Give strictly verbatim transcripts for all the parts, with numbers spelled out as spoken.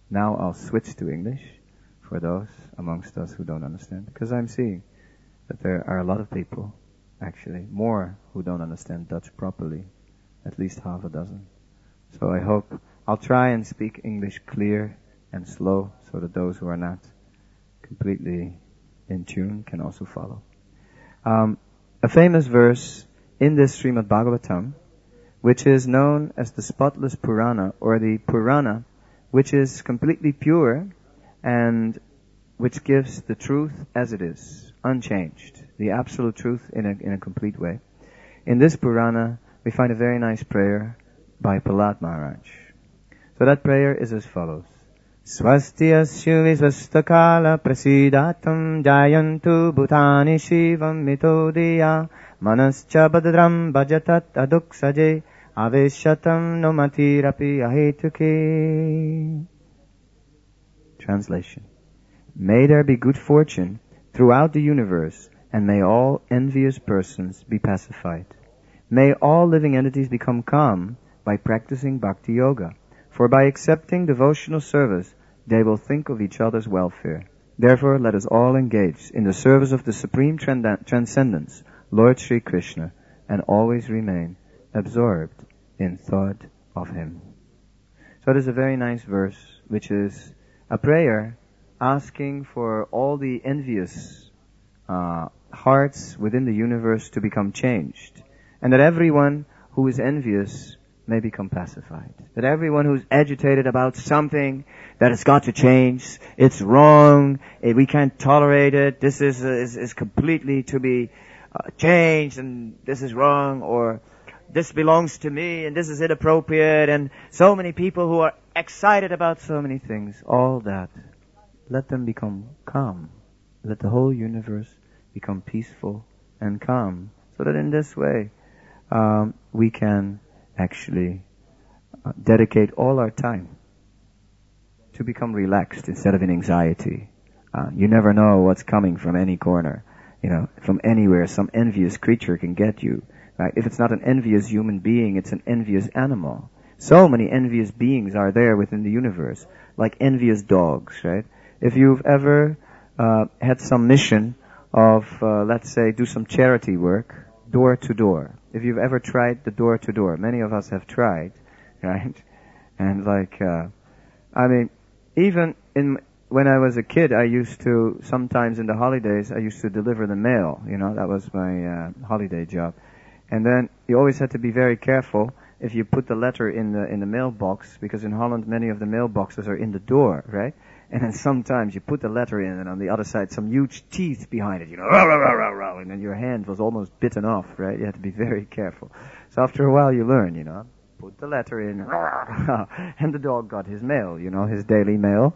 Now I'll switch to English for those amongst us who don't understand, because I'm seeing that there are a lot of people, actually, more who don't understand Dutch properly, at least half a dozen. So I hope I'll try and speak English clear and slow so that those who are not completely in tune can also follow. Um, a famous verse in this Srimad Bhagavatam, which is known as the Spotless Purana, or the Purana, which is completely pure and which gives the truth as it is, unchanged, the absolute truth in a, in a complete way. In this Purana, we find a very nice prayer by Prahlad Maharaj. So that prayer is as follows. Swastiyasya visvastakala prasidatam jayantu bhutani shivam mitodiya manascha badram bhajatat aduksaje aveshatam nomatirapi ahetuke. Translation. May there be good fortune throughout the universe, and may all envious persons be pacified. May all living entities become calm by practicing bhakti yoga, for by accepting devotional service, they will think of each other's welfare. Therefore, let us all engage in the service of the Supreme Trans- Transcendence, Lord Sri Krishna, and always remain absorbed in thought of Him. So it is a very nice verse, which is a prayer asking for all the envious uh, hearts within the universe to become changed, and that everyone who is envious may become pacified. That everyone who's agitated about something that has got to change, it's wrong, we can't tolerate it, this is is, is completely to be uh, changed, and this is wrong, or this belongs to me, and this is inappropriate, and so many people who are excited about so many things, all that, let them become calm. Let the whole universe become peaceful and calm, so that in this way um, we can actually uh, dedicate all our time to become relaxed instead of in anxiety. Uh, you never know what's coming from any corner. You know, from anywhere, some envious creature can get you. Right? If it's not an envious human being, it's an envious animal. So many envious beings are there within the universe, like envious dogs, right? If you've ever uh, had some mission of, uh, let's say, do some charity work, door to door. If you've ever tried the door to door, many of us have tried, right? And like, uh, I mean, even in when I was a kid, I used to sometimes in the holidays I used to deliver the mail. You know, that was my uh, holiday job. And then you always had to be very careful if you put the letter in the in the mailbox, because in Holland many of the mailboxes are in the door, right? And then sometimes you put the letter in, and on the other side some huge teeth behind it, you know, rah, rah, rah, rah, rah, and then your hand was almost bitten off, right? You had to be very careful. So after a while you learn, you know, put the letter in, and the dog got his mail, you know, his daily mail.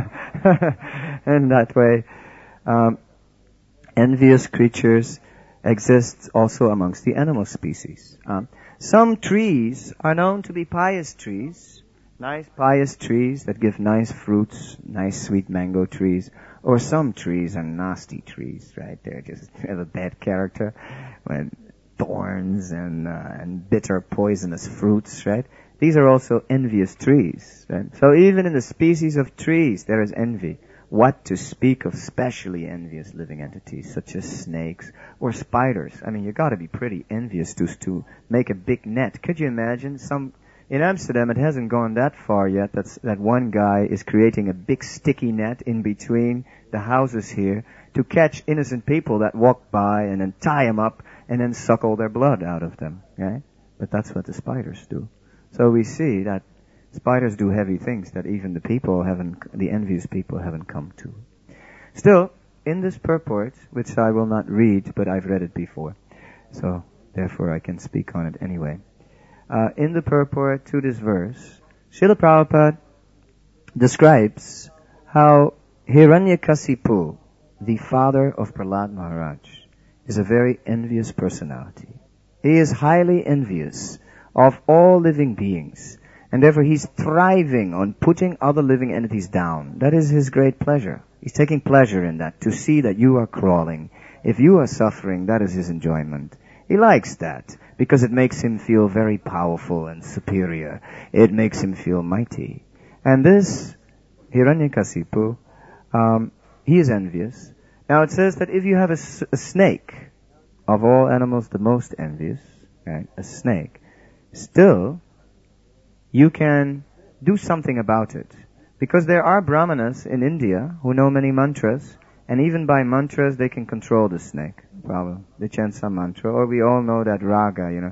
And that way, um, envious creatures exist also amongst the animal species. Um, some trees are known to be pious trees, nice pious trees that give nice fruits, nice sweet mango trees, or some trees are nasty trees, right? They're just have a bad character, when thorns and uh, and bitter poisonous fruits, right? These are also envious trees, right? So even in the species of trees there is envy. What to speak of specially envious living entities such as snakes or spiders? I mean, you got to be pretty envious to to make a big net. Could you imagine some? In Amsterdam, it hasn't gone that far yet. That's, that one guy is creating a big sticky net in between the houses here to catch innocent people that walk by and then tie them up and then suck all their blood out of them. Right? But that's what the spiders do. So we see that spiders do heavy things that even the people haven't, the envious people haven't come to. Still, in this purport, which I will not read, but I've read it before, so therefore I can speak on it anyway. Uh, in the purport to this verse, Srila Prabhupada describes how Hiranyakasipu, the father of Prahlad Maharaj, is a very envious personality. He is highly envious of all living beings, and therefore he's thriving on putting other living entities down. That is his great pleasure. He's taking pleasure in that, to see that you are crawling. If you are suffering, that is his enjoyment. He likes that because it makes him feel very powerful and superior. It makes him feel mighty. And this Hiranyakasipu, um, he is envious. Now it says that if you have a, s- a snake, of all animals the most envious, right, a snake, still you can do something about it. Because there are brahmanas in India who know many mantras, and even by mantras they can control the snake. Probably. They chant some mantra, or we all know that raga, you know.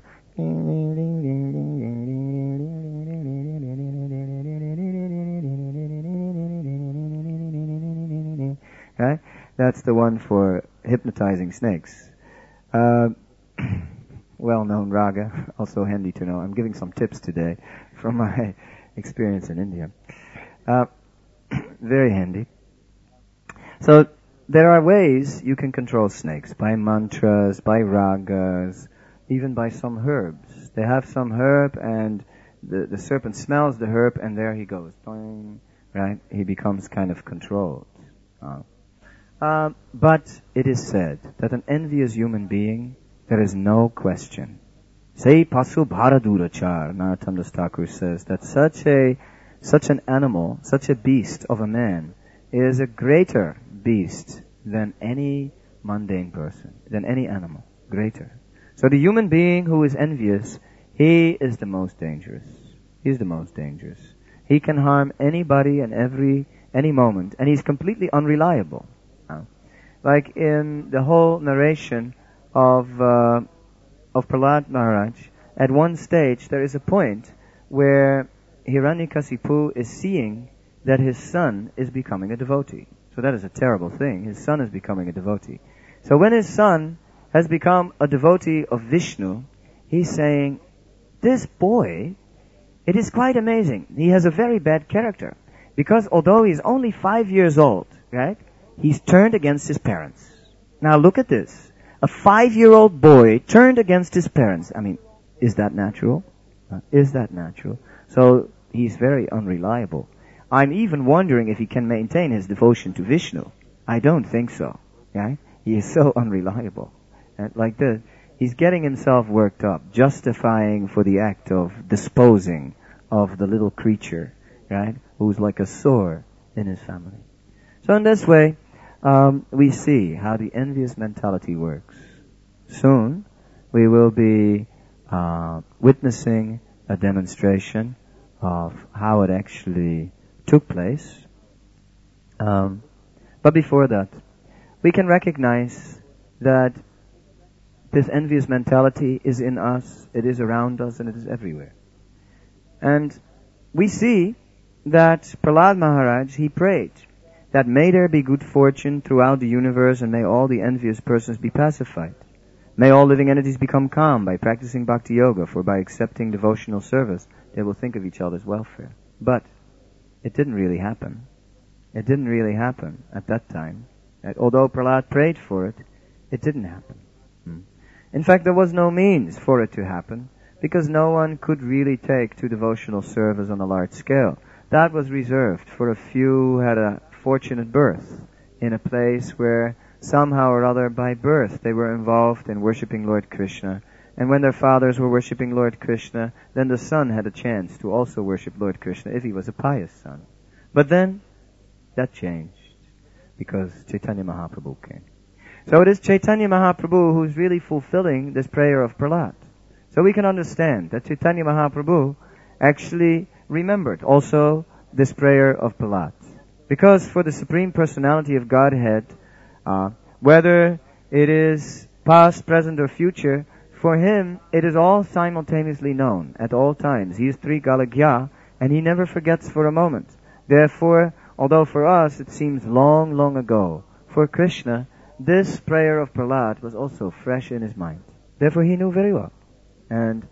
Right? That's the one for hypnotizing snakes. Uh, well-known raga, also handy to know. I'm giving some tips today from my experience in India. Uh, very handy. So there are ways you can control snakes, by mantras, by ragas, even by some herbs. They have some herb and the, the serpent smells the herb and there he goes. Boing, right? He becomes kind of controlled. Uh, uh, but it is said that an envious human being, there is no question. Say pasu bharadurachar, Narottam Das Thakur says, that such a such an animal, such a beast of a man, is a greater beast than any mundane person, than any animal. Greater. So the human being who is envious, he is the most dangerous. He is the most dangerous. He can harm anybody and every, any moment, and he's completely unreliable. Uh, like in the whole narration of, uh, of Prahlad Maharaj, at one stage there is a point where Hiranyakasipu is seeing that his son is becoming a devotee. So that is a terrible thing. His son is becoming a devotee. So when his son has become a devotee of Vishnu, he's saying, this boy, it is quite amazing. He has a very bad character. Because although he's only five years old, right, he's turned against his parents. Now look at this. A five-year-old boy turned against his parents. I mean, is that natural? Uh, is that natural? So he's very unreliable. I'm even wondering if he can maintain his devotion to Vishnu. I don't think so. Right? He is so unreliable. Right? Like this. He's getting himself worked up, justifying for the act of disposing of the little creature, right, who's like a sore in his family. So in this way, um, we see how the envious mentality works. Soon, we will be uh, witnessing a demonstration of how it actually took place. Um, but before that, we can recognize that this envious mentality is in us, it is around us, and it is everywhere. And we see that Prahlad Maharaj, he prayed that may there be good fortune throughout the universe and may all the envious persons be pacified. May all living entities become calm by practicing bhakti yoga, for by accepting devotional service, they will think of each other's welfare. But it didn't really happen. It didn't really happen at that time. Although Prahlad prayed for it, it didn't happen. Hmm. In fact, there was no means for it to happen, because no one could really take to devotional service on a large scale. That was reserved for a few who had a fortunate birth in a place where somehow or other by birth they were involved in worshipping Lord Krishna. And when their fathers were worshipping Lord Krishna, then the son had a chance to also worship Lord Krishna if he was a pious son. But then, that changed, because Chaitanya Mahaprabhu came. So it is Chaitanya Mahaprabhu who's really fulfilling this prayer of Prahlad. So we can understand that Chaitanya Mahaprabhu actually remembered also this prayer of Prahlad. Because for the Supreme Personality of Godhead, uh, whether it is past, present, or future, for him it is all simultaneously known at all times. He is Trigalagya, and he never forgets for a moment. Therefore, although for us it seems long, long ago, for Krishna, this prayer of Prahlad was also fresh in his mind. Therefore he knew very well. And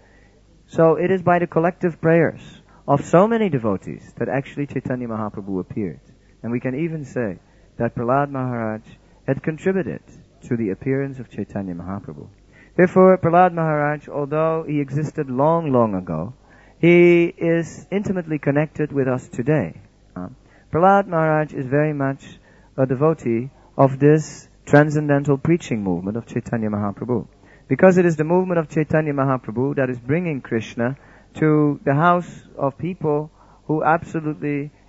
so it is by the collective prayers of so many devotees that actually Chaitanya Mahaprabhu appeared. And we can even say that Prahlad Maharaj had contributed to the appearance of Chaitanya Mahaprabhu. Therefore, Prahlad Maharaj, although he existed long, long ago, he is intimately connected with us today. Uh, Prahlad Maharaj is very much a devotee of this transcendental preaching movement of Chaitanya Mahaprabhu. Because it is the movement of Chaitanya Mahaprabhu that is bringing Krishna to the house of people who absolutely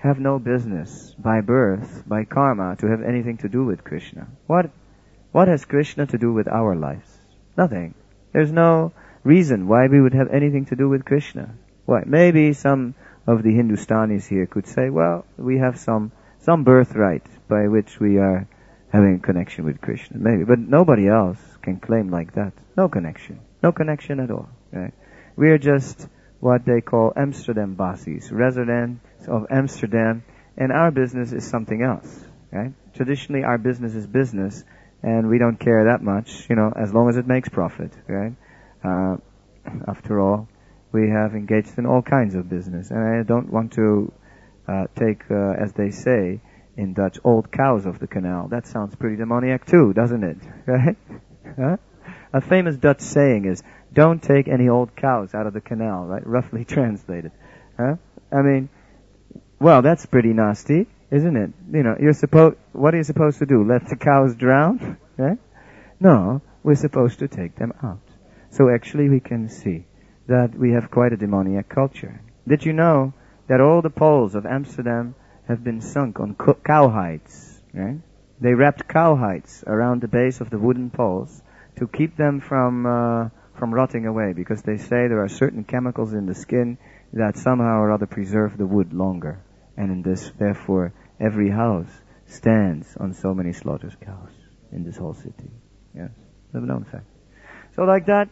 have no business by birth, by karma, to have anything to do with Krishna. What, what has Krishna to do with our lives? Nothing. There's no reason why we would have anything to do with Krishna. Why? Maybe some of the Hindustanis here could say, well, we have some, some birthright by which we are having a connection with Krishna. Maybe. But nobody else can claim like that. No connection. No connection at all. Right? We are just what they call Amsterdam Basis, residents of Amsterdam, and our business is something else, right? Traditionally, our business is business, and we don't care that much, you know, as long as it makes profit, right? Uh, after all, we have engaged in all kinds of business, and I don't want to uh, take, uh, as they say in Dutch, old cows off the canal. That sounds pretty demoniac too, doesn't it? Right? Huh? A famous Dutch saying is, don't take any old cows out of the canal, right? Roughly translated. Huh? I mean, well, that's pretty nasty, isn't it? You know, you're supposed, what are you supposed to do? Let the cows drown? Right? No, we're supposed to take them out. So actually we can see that we have quite a demoniac culture. Did you know that all the poles of Amsterdam have been sunk on co- cowhides, right? They wrapped cowhides around the base of the wooden poles to keep them from uh, from rotting away, because they say there are certain chemicals in the skin that somehow or other preserve the wood longer. And in this, therefore, every house stands on so many slaughtered cows in this whole city. Yes, a known fact. So like that,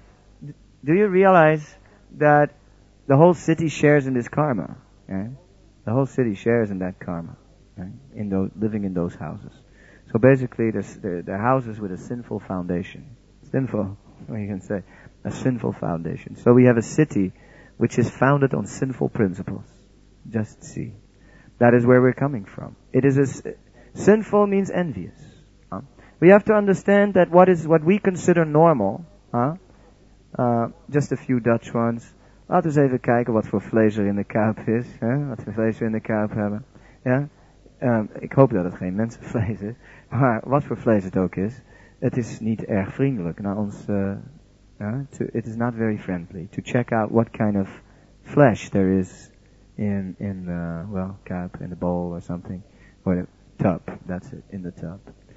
do you realize that the whole city shares in this karma? Right? The whole city shares in that karma, right? In those, living in those houses. So basically, they're, they're houses with a sinful foundation. Sinful, what you can say, a sinful foundation. So we have a city which is founded on sinful principles. Just see. That is where we're coming from. It is a, sinful means envious. Huh? We have to understand that what is what we consider normal, huh? uh, just a few Dutch ones. Laten we eens even kijken wat voor vlees er in de kuip is. Hè? Wat voor vlees we in de kuip hebben. Ja? Um, ik hoop dat het geen mensenvlees is. Maar wat voor vlees het ook is, het is niet erg vriendelijk naar ons. Uh, uh, to, it is not very friendly to check out what kind of flesh there is in in the, well, cup, in the bowl or something, or the tub. That's it, in the tub.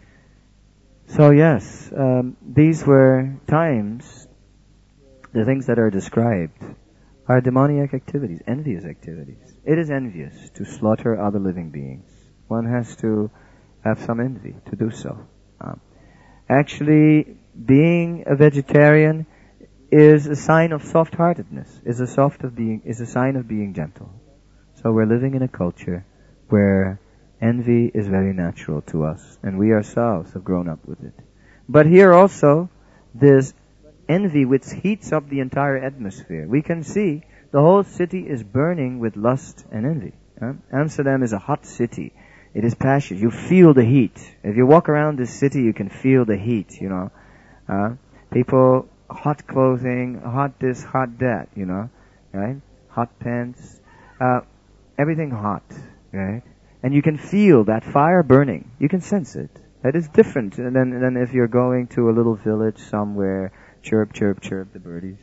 So yes, um, these were times. The things that are described are demoniac activities, envious activities. It is envious to slaughter other living beings. One has to have some envy to do so. Um, actually, being a vegetarian is a sign of soft-heartedness, is a soft of being, is a sign of being gentle. So we're living in a culture where envy is very natural to us, and we ourselves have grown up with it. But here also, there's envy which heats up the entire atmosphere. We can see the whole city is burning with lust and envy. Huh? Amsterdam is a hot city. It is passionate. You feel the heat. If you walk around this city, you can feel the heat, you know. Uh, people, hot clothing, hot this, hot that, you know, right? Hot pants, uh, everything hot, right? And you can feel that fire burning. You can sense it. That is different than, than if you're going to a little village somewhere. Chirp, chirp, chirp, the birdies.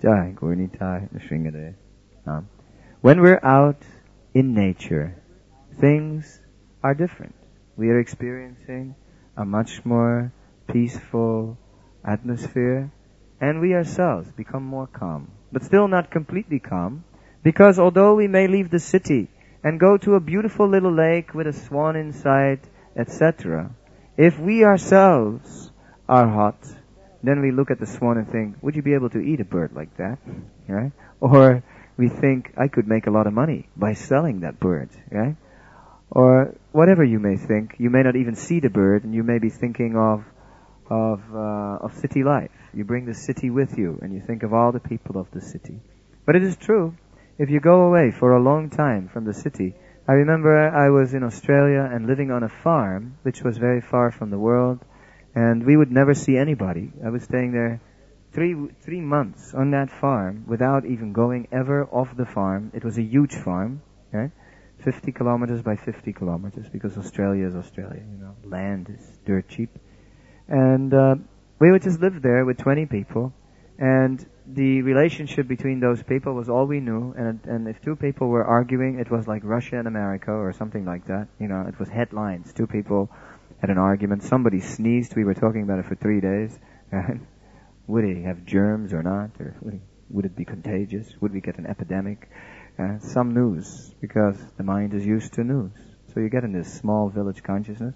Um, when we're out in nature, things are different. We are experiencing a much more peaceful atmosphere, and we ourselves become more calm. But still not completely calm, because although we may leave the city and go to a beautiful little lake with a swan inside, et cetera, if we ourselves are hot, then we look at the swan and think, would you be able to eat a bird like that? Right? Or we think, I could make a lot of money by selling that bird, right? Or whatever you may think. You may not even see the bird, and you may be thinking of of uh, of city life. You bring the city with you, and you think of all the people of the city. But it is true, if you go away for a long time from the city. I remember I was in Australia and living on a farm, which was very far from the world, and we would never see anybody. I was staying there three three months on that farm without even going ever off the farm. It was a huge farm, right? fifty kilometers by fifty kilometers, because Australia is Australia, you know. Land is dirt cheap. And uh, we would just live there with twenty people, And the relationship between those people was all we knew, and and if two people were arguing, it was like Russia and America or something like that. You know, it was headlines. Two people had an argument. Somebody sneezed. We were talking about it for three days. Right? Would he have germs or not? Or would, he, would it be contagious? Would we get an epidemic? Uh, some news, because the mind is used to news. So you get in this small village consciousness.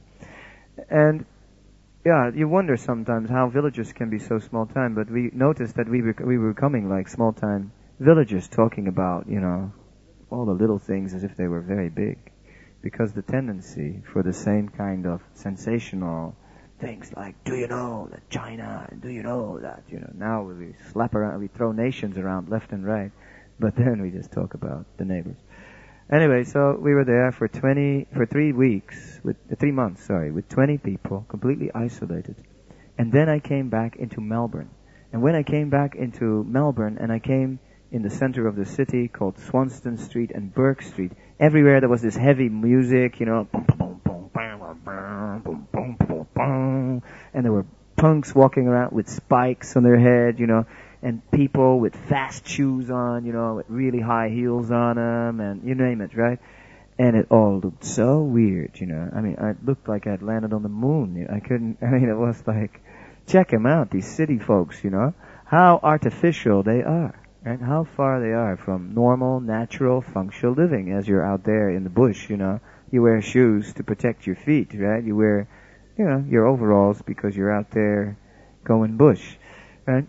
And yeah, you wonder sometimes how villages can be so small time, but we noticed that we were, we were becoming like small time villagers, talking about, you know, all the little things as if they were very big. Because the tendency for the same kind of sensational things like, do you know that China, do you know that, you know, now we slap around, we throw nations around left and right, but then we just talk about the neighbors. Anyway, so we were there for twenty, for three weeks, with uh, three months, sorry, with twenty people, completely isolated. And then I came back into Melbourne. And when I came back into Melbourne, and I came in the center of the city called Swanston Street and Burke Street, everywhere there was this heavy music, you know, boom, boom, boom, boom, boom, boom, boom, boom, and there were punks walking around with spikes on their head, you know, and people with fast shoes on, you know, with really high heels on them, and you name it, right? And it all looked so weird, you know. I mean, I looked like I'd landed on the moon. I couldn't, I mean, it was like, check them out, these city folks, you know, how artificial they are, right? How far they are from normal, natural, functional living as you're out there in the bush, you know. You wear shoes to protect your feet, right? You wear, you know, your overalls because you're out there going bush, right?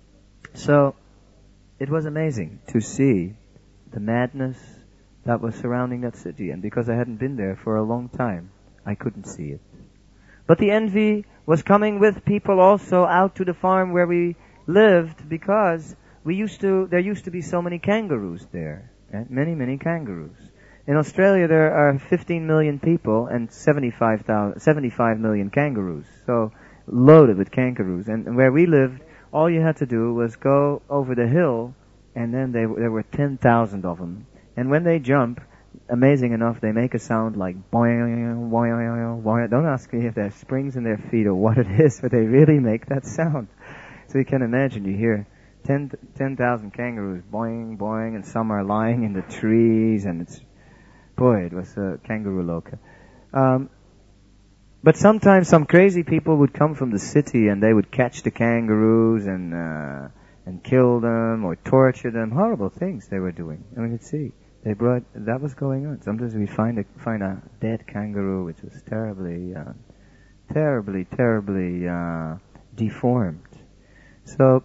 So, it was amazing to see the madness that was surrounding that city. And because I hadn't been there for a long time, I couldn't see it. But the envy was coming with people also out to the farm where we lived, because we used to, there used to be so many kangaroos there. Right? Many, many kangaroos. In Australia there are fifteen million people and seventy-five thousand, seventy-five million kangaroos. So, loaded with kangaroos. And where we lived, all you had to do was go over the hill, and then they, there were ten thousand of them. And when they jump, amazing enough, they make a sound like boing, boing, boing. Don't ask me if there's springs in their feet or what it is, but they really make that sound. So you can imagine, you hear ten thousand kangaroos boing, boing, and some are lying in the trees, and it's, boy, it was a kangaroo loca. Um, But sometimes some crazy people would come from the city and they would catch the kangaroos and uh, and kill them or torture them. Horrible things they were doing. And we could see they brought that was going on. Sometimes we find a find a dead kangaroo which was terribly, uh, terribly, terribly uh, deformed. So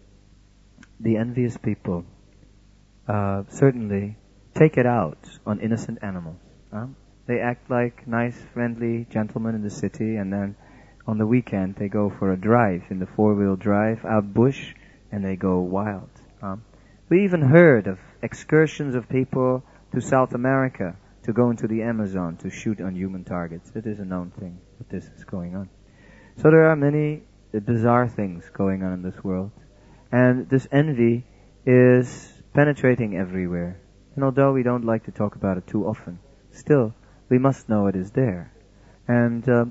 the envious people uh, certainly take it out on innocent animals. Huh? They act like nice, friendly gentlemen in the city, and then on the weekend they go for a drive in the four-wheel drive out bush, and they go wild. Um, we even heard of excursions of people to South America to go into the Amazon to shoot on human targets. It is a known thing that this is going on. So there are many bizarre things going on in this world, and this envy is penetrating everywhere. And although we don't like to talk about it too often, still, we must know it is there. And, uh,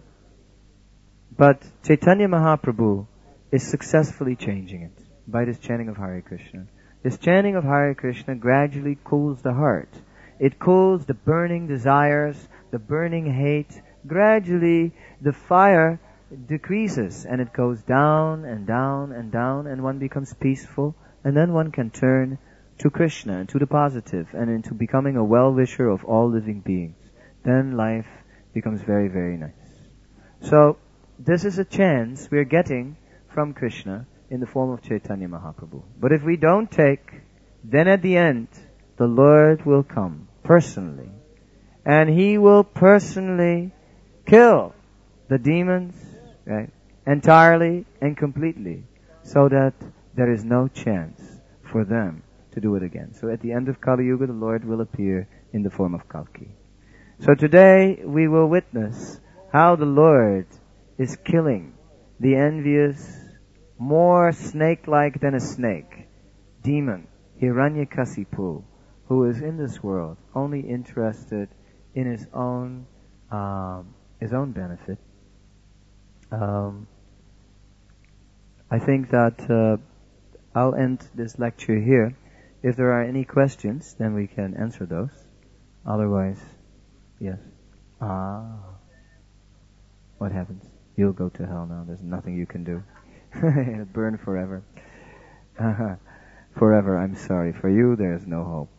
but Chaitanya Mahaprabhu is successfully changing it by this chanting of Hare Krishna. This chanting of Hare Krishna gradually cools the heart. It cools the burning desires, the burning hate. Gradually, the fire decreases and it goes down and down and down, and one becomes peaceful, and then one can turn to Krishna and to the positive and into becoming a well-wisher of all living beings. Then life becomes very, very nice. So, this is a chance we're getting from Krishna in the form of Chaitanya Mahaprabhu. But if we don't take, then at the end, the Lord will come personally. And He will personally kill the demons, right, entirely and completely, so that there is no chance for them to do it again. So at the end of Kali Yuga, the Lord will appear in the form of Kalki. So today we will witness how the Lord is killing the envious, more snake-like than a snake, demon, Hiranyakasipu, who is in this world only interested in his own, um, his own benefit. Um, I think that uh, I'll end this lecture here. If there are any questions, then we can answer those. Otherwise, yes. Ah. What happens? You'll go to hell now. There's nothing you can do. Burn forever. Forever, I'm sorry. For you, there's no hope.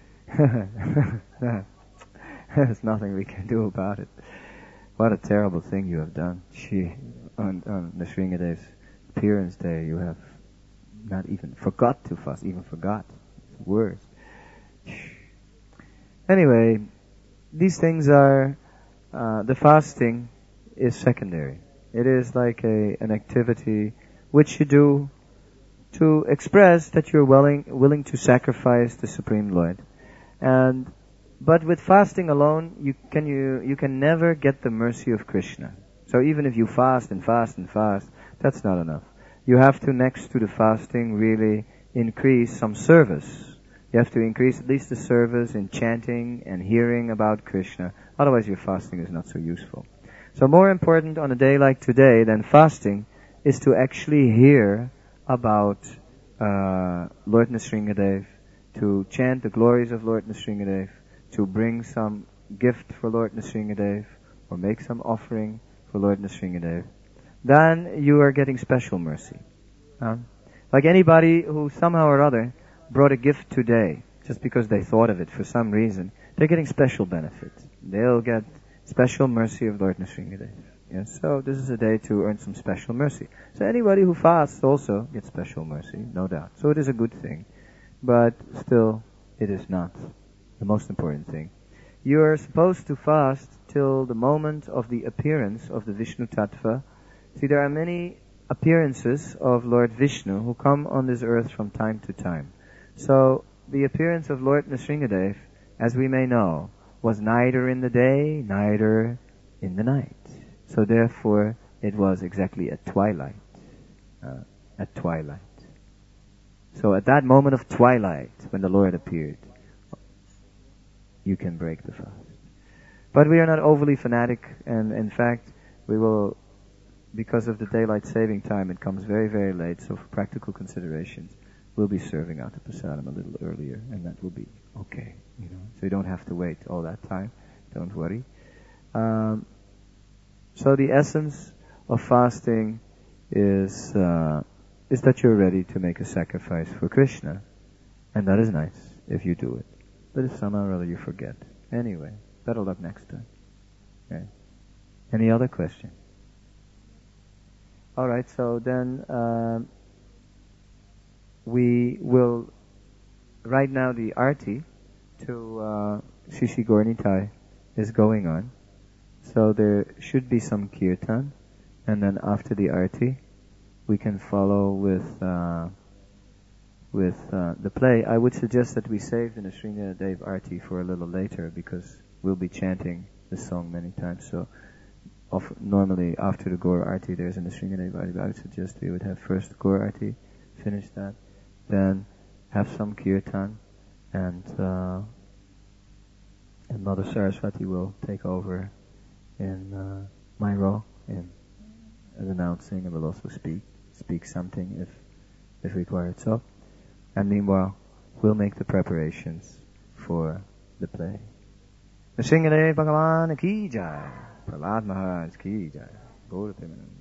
There's nothing we can do about it. What a terrible thing you have done. Gee, on, on Nrsingadev's appearance day, you have not even forgot to fast, even forgot. It's worse. Anyway, these things are, uh, the fasting is secondary. It is like a an activity which you do to express that you're willing willing to sacrifice the Supreme Lord. And but with fasting alone, you can you you can never get the mercy of Krishna. So even if you fast and fast and fast, that's not enough. You have to, next to the fasting, really increase some service. You have to increase at least the service in chanting and hearing about Krishna. Otherwise, your fasting is not so useful. So more important on a day like today than fasting is to actually hear about uh, Lord Nrsingadev, to chant the glories of Lord Nrsingadev, to bring some gift for Lord Nrsingadev, or make some offering for Lord Nrsingadev. Then you are getting special mercy. Huh? Like anybody who somehow or other brought a gift today, just because they thought of it for some reason, they're getting special benefits. They'll get special mercy of Lord Nrsingadev. Yes, so this is a day to earn some special mercy. So anybody who fasts also gets special mercy, no doubt. So it is a good thing. But still, it is not the most important thing. You are supposed to fast till the moment of the appearance of the Vishnu Tattva. See, there are many appearances of Lord Vishnu who come on this earth from time to time. So the appearance of Lord Nrsingadev, as we may know, was neither in the day, neither in the night. So therefore, it was exactly at twilight. Uh, at twilight. So at that moment of twilight, when the Lord appeared, you can break the fast. But we are not overly fanatic, and in fact, we will, because of the daylight saving time, it comes very, very late, so for practical considerations, we'll be serving out the prasadam a little earlier, and that will be okay, you know. So you don't have to wait all that time, don't worry. Um, so the essence of fasting is uh, is that you're ready to make a sacrifice for Krishna, and that is nice if you do it. But if somehow or other you forget, anyway, better luck next time. Okay. Any other question? All right. So then um, we will right now the arti to uh, Shishi Gornitai is going on. So there should be some kirtan, and then after the arti, we can follow with uh, with uh, the play. I would suggest that we save the Nrsingadev arti for a little later, because we'll be chanting the song many times. So of, normally after the Gaur arti, there's a Nrsingadev arti. I would suggest we would have first Gaur arti, finish that, then have some kirtan, and uh, and Mother Saraswati will take over in uh, my role in as announcing, and will also speak speak something if if required. So, and meanwhile, we'll make the preparations for the play. Nrsingadev Bhagavan ki jai, Prahlad Maharaj ki jai. Gaur Premanand.